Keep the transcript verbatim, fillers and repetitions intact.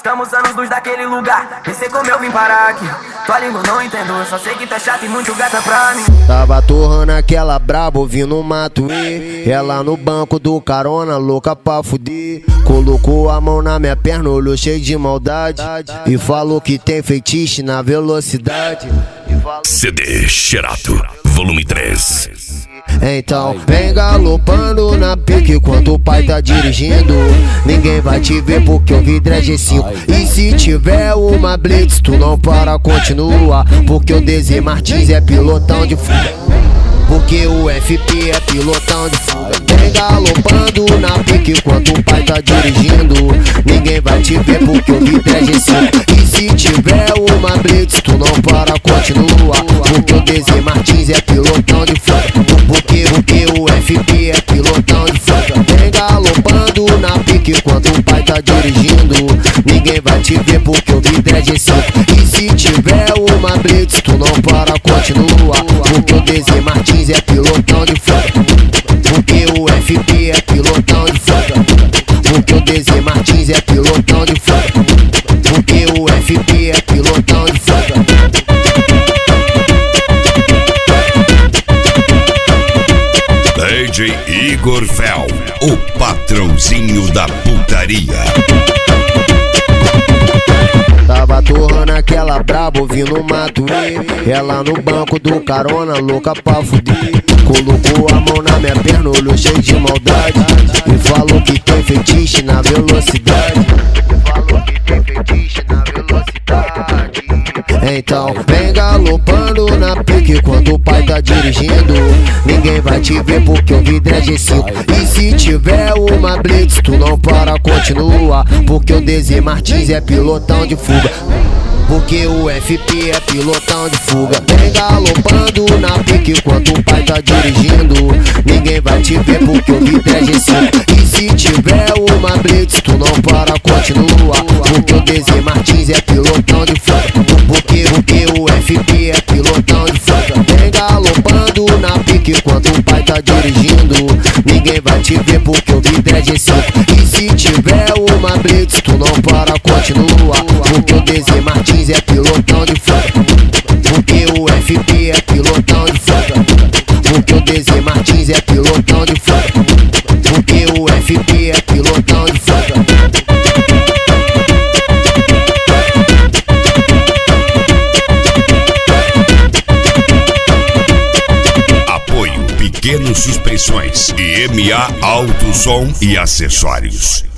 Estamos anos luz daquele lugar, nem sei como eu vim parar aqui. Tua língua não entendo, eu só sei que tá chato e muito gata pra mim. Tava torrando aquela braba, ouvindo no mato e ela no banco do carona, louca pra fuder. Colocou a mão na minha perna, olhou cheio de maldade e falou que tem feitiço na velocidade. C D Xerato, volume três. Então vem galopando na pique enquanto o pai tá dirigindo. Ninguém vai te ver porque o vidro é G cinco. E se tiver uma blitz, tu não para, continua. Porque o D Z Martins é pilotão de fuga. Porque o F P é pilotão de fuga. Vem galopando na pique enquanto o pai tá dirigindo. Ninguém vai te ver porque o vidro é G cinco. E se tiver uma blitz, tu não para, continua. Porque o D Z Martins é pilotão de fuga. Porque, porque o F P é pilotão de fuga. Vem galopando na pique enquanto o pai tá dirigindo. Ninguém vai te ver porque o vidro é G cinco. E se tiver uma blitz, tu não para, continua. Porque o D Z Martins é pilotão de fuga. Porque o F P é pilotão de fuga. Porque o D Z Martins é pilotão de fuga. Porque o F P é pilotão de fuga. D J Igor Fel, o patrãozinho da putaria. Tava torrando aquela braba, ouvindo no mato e ela no banco do carona, louca pra fuder. Colocou a mão na minha perna, olhou cheio de maldade e falou que tem feitiço na velocidade. Falou que tem feitiço na velocidade. Então vem galopando na pique enquanto o pai tá dirigindo. Ninguém vai te ver porque o vidro é G cinco. E se tiver uma blitz, tu não para, continua. Porque o D Z Martins é pilotão de fuga. Porque o F P é pilotão de fuga. Vem galopando na pique enquanto o pai tá dirigindo. Ninguém vai te ver porque o vidro é G cinco. E se tiver uma blitz, tu não para, continua. Porque o D Z Martins é pilotão de fuga. Porque, porque o F P é pilotão de fuga. Vem galopando na pique enquanto o pai tá dirigindo. Ninguém vai te ver porque o vidro é G cinco. E se tiver uma blitz, tu não para, continua. Porque o D Z Martins é pilotão de fuga. Porque o F P é pilotão de fuga. Porque o D Z Martins é pilotão de fuga. Porque o F P é pilotão de fuga. Apoio Pequenas Suspensões e M A Alto Som e Acessórios.